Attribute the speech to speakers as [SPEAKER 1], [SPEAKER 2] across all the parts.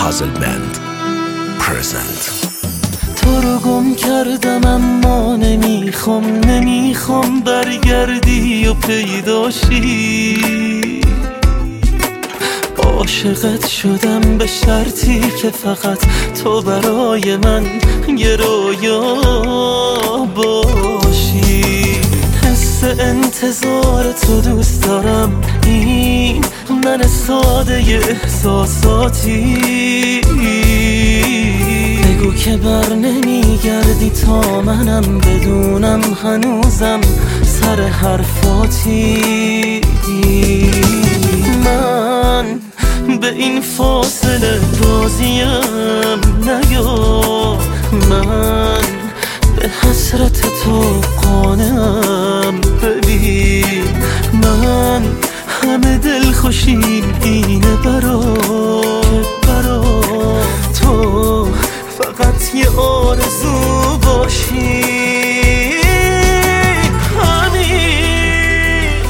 [SPEAKER 1] Puzzle Band present.
[SPEAKER 2] تو رو گم کردم اما نمیخوام برگردی و پیداشی. عاشقت شدم به شرطی که فقط تو برای من یه رویا باشی. حس انتظار تو دوست دارم، این من ساده احساساتی. بگو که بر نمیگردی تا منم بدونم هنوزم سر حرفاتی. من به این فاصله راضیم، نیا من به حسرت تو قانعم. ببین من همه دل خوشیم اینه برا تو فقط یه آرزو باشی. همین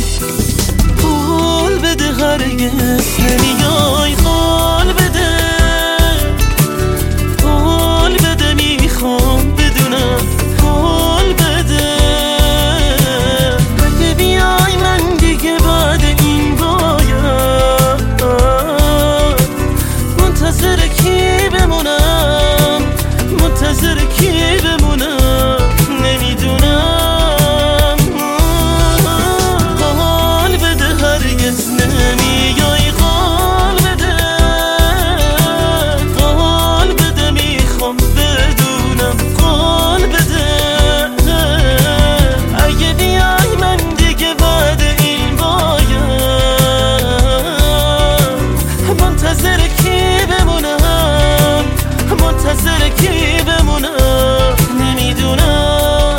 [SPEAKER 2] قول بده هرگز نمیای، قول بده میخوام بدونم، قول بده اگه بیای من دیگه بعد این باید منتظر کی بمونم، منتظر کی بمونم نمیدونم. قول بده هرگز نمیای، قول بده میخوام بدونم، قول بده اگه بیای من دیگه بعد این باید منتظر کی بمونم، منتظر کی بمونم نمیدونم.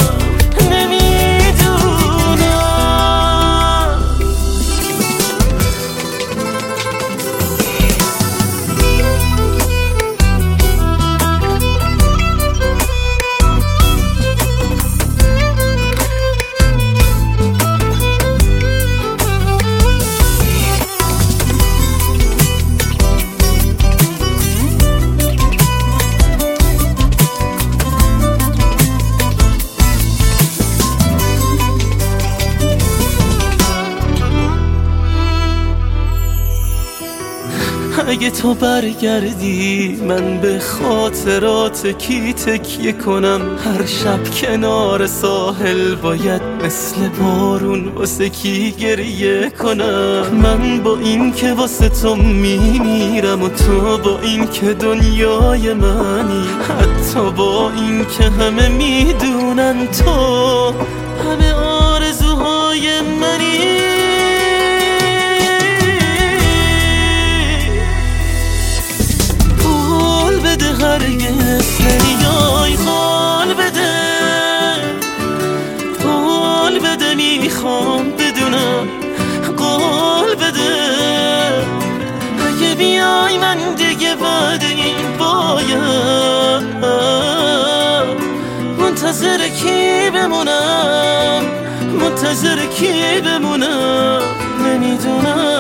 [SPEAKER 2] اگه تو برگردی من به خاطرات کی تکیه کنم؟ هر شب کنار ساحل باید مثل بارون واسه کی گریه کنم؟ من با این که واسه تو میمیرم و تو با این که دنیای منی، حتی با این که همه میدونن تو همه آرزوهای منی. هرگز نمیای، قول بده میخوام بدونم، قول بده اگه بیای من دیگه بعد این باید منتظر کی بمونم، منتظر کی بمونم نمیدونم.